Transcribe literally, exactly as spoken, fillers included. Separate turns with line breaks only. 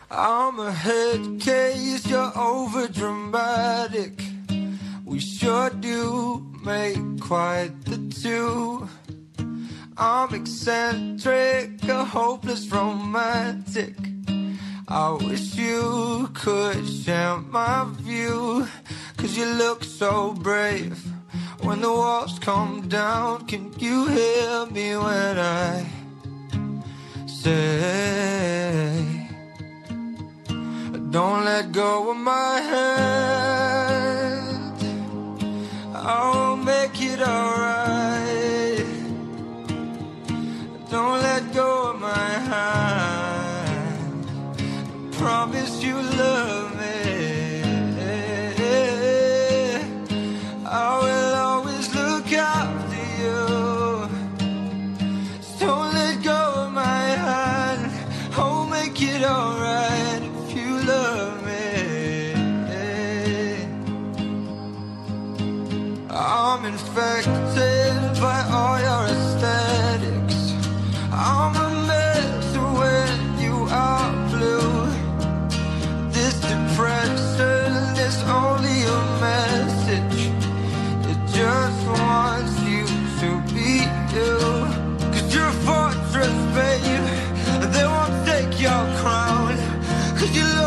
I'm a head case, you're over dramatic. We sure do make quite the two. I'm eccentric, a hopeless romantic. I wish you could share my view, 'cause you look so brave when the walls come down. Can you hear me when I say, don't let go of my hand, I'll make it alright. Don't let go of my hand, promise you love me. I will always look after you. So don't let go of my hand, I'll make it alright if you love me. I'm infected by all your aesthetics. I'm a mess when you are blue. This depression is only a message. It just wants you to be you. 'Cause you're a fortress, babe, and they won't take your crown. 'Cause you